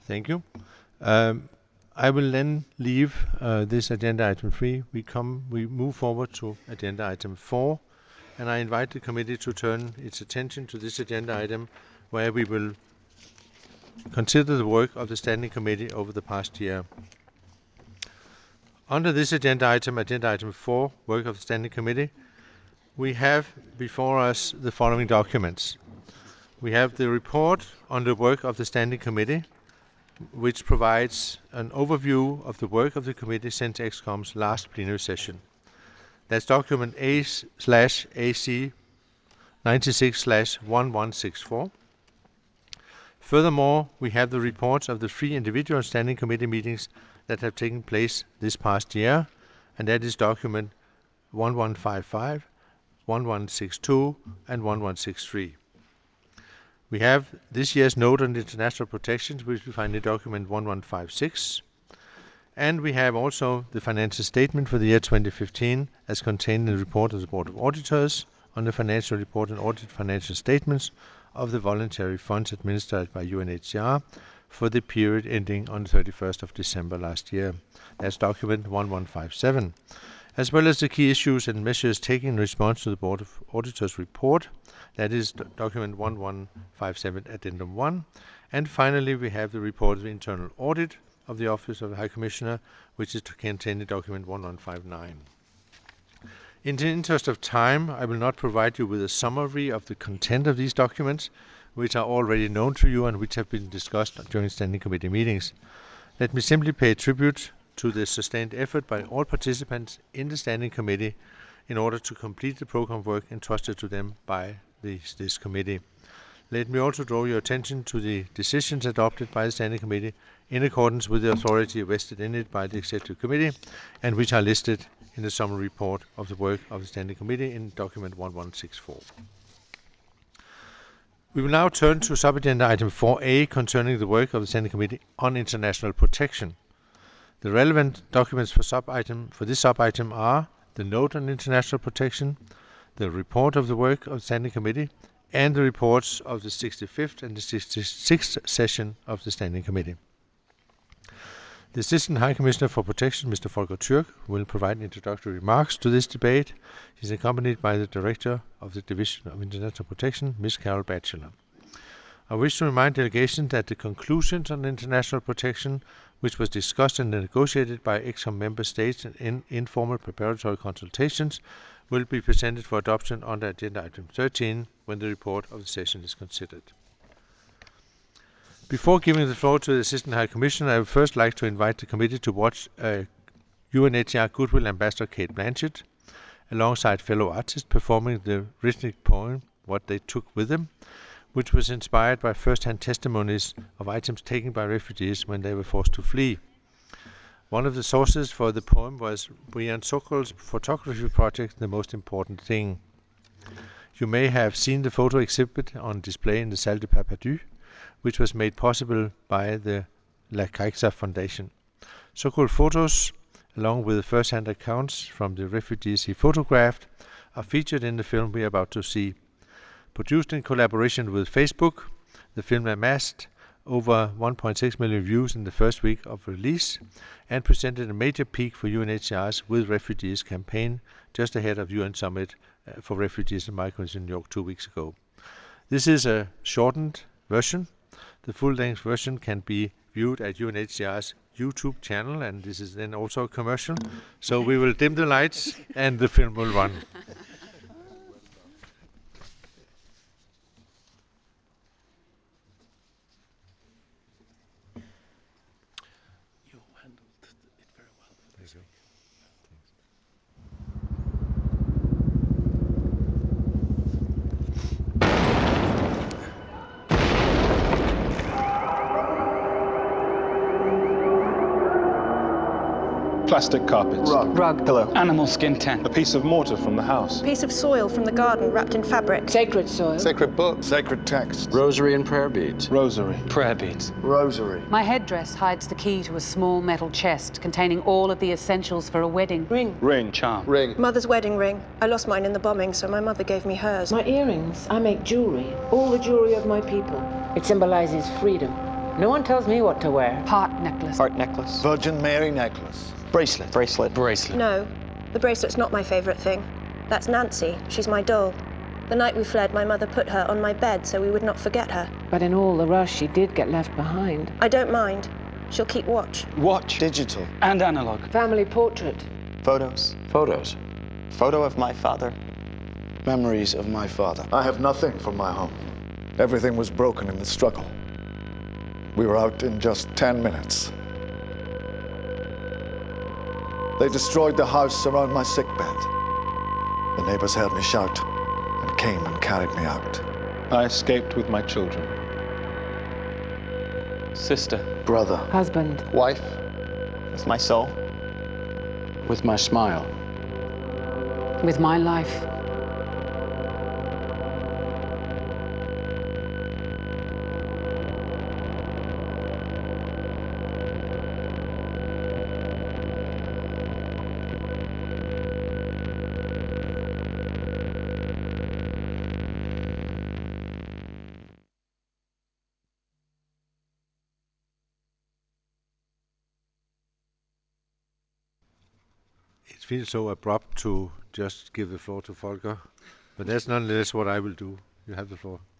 Thank you. I will then leave this agenda item 3. We move forward to agenda item 4, and I invite the committee to turn its attention to this agenda item, where we will consider the work of the Standing Committee over the past year. Under this agenda item 4, work of the Standing Committee, we have before us the following documents. We have the report on the work of the Standing Committee, which provides an overview of the work of the committee since ExCom's last plenary session. That's document A/AC 96/1164. Furthermore, we have the reports of the 3 individual Standing Committee meetings that have taken place this past year, and that is document 1155, 1162, and 1163. We have this year's note on international protections, which we find in document 1156. And we have also the financial statement for the year 2015 as contained in the report of the Board of Auditors on the financial report and audited financial statements of the voluntary funds administered by UNHCR for the period ending on 31st of December last year. That's document 1157. As well as the key issues and measures taken in response to the Board of Auditors report. That is document 1157 addendum 1. And finally, we have the report of the internal audit of the Office of the High Commissioner, which is contained in document 1159. In the interest of time, I will not provide you with a summary of the content of these documents, which are already known to you and which have been discussed during Standing Committee meetings. Let me simply pay tribute to the sustained effort by all participants in the Standing Committee in order to complete the program work entrusted to them by this committee. Let me also draw your attention to the decisions adopted by the Standing Committee in accordance with the authority vested in it by the Executive Committee, and which are listed in the summary report of the work of the Standing Committee in document 1164. We will now turn to sub-agenda item 4A concerning the work of the Standing Committee on international protection. The relevant documents for this sub-item are the note on international protection, the report of the work of the Standing Committee, and the reports of the 65th and the 66th session of the Standing Committee. The Assistant High Commissioner for Protection, Mr. Volker Türk, will provide introductory remarks to this debate. He is accompanied by the Director of the Division of International Protection, Ms. Carol Batchelor. I wish to remind delegations that the conclusions on international protection, which was discussed and negotiated by ExCom member states in informal preparatory consultations, will be presented for adoption under agenda item 13 when the report of the session is considered. Before giving the floor to the Assistant High Commissioner, I would first like to invite the committee to watch UNHCR Goodwill Ambassador Kate Blanchett, alongside fellow artists, performing the rhythmic poem, What They Took With Them, which was inspired by first-hand testimonies of items taken by refugees when they were forced to flee. One of the sources for the poem was Brian Sokol's photography project, The Most Important Thing. You may have seen the photo exhibit on display in the Salle de Papadu, which was made possible by the La Caixa Foundation. Sokol photos, along with first-hand accounts from the refugees he photographed, are featured in the film we are about to see. Produced in collaboration with Facebook, the film amassed over 1.6 million views in the first week of release and presented a major peak for UNHCR's With Refugees campaign just ahead of UN Summit for Refugees and Migrants in New York 2 weeks ago. This is a shortened version. The full-length version can be viewed at UNHCR's YouTube channel, and this is then also a commercial. So we will dim the lights and the film will run. You handled it very well for this week. Plastic carpets. Rug. Pillow. Animal skin tent. A piece of mortar from the house. Piece of soil from the garden wrapped in fabric. Sacred soil. Sacred book. Sacred text. Rosary and prayer beads. Rosary. Prayer beads. Rosary. My headdress hides the key to a small metal chest containing all of the essentials for a wedding. Ring. Ring. Charm. Ring. Mother's wedding ring. I lost mine in the bombing, so my mother gave me hers. My earrings. I make jewelry. All the jewelry of my people. It symbolizes freedom. No one tells me what to wear. Heart necklace. Heart necklace. Virgin Mary necklace. Bracelet. Bracelet. Bracelet. No, the bracelet's not my favourite thing. That's Nancy. She's my doll. The night we fled, my mother put her on my bed so we would not forget her. But in all the rush, she did get left behind. I don't mind. She'll keep watch. Watch. Digital. And analog. Family portrait. Photos. Photos. Photo of my father. Memories of my father. I have nothing from my home. Everything was broken in the struggle. We were out in just 10 minutes. They destroyed the house around my sickbed. The neighbors heard me shout and came and carried me out. I escaped with my children. Sister. Brother. Husband. Wife. With my soul. With my smile. With my life. It feels so abrupt to just give the floor to Volker, but that's nonetheless what I will do. You have the floor.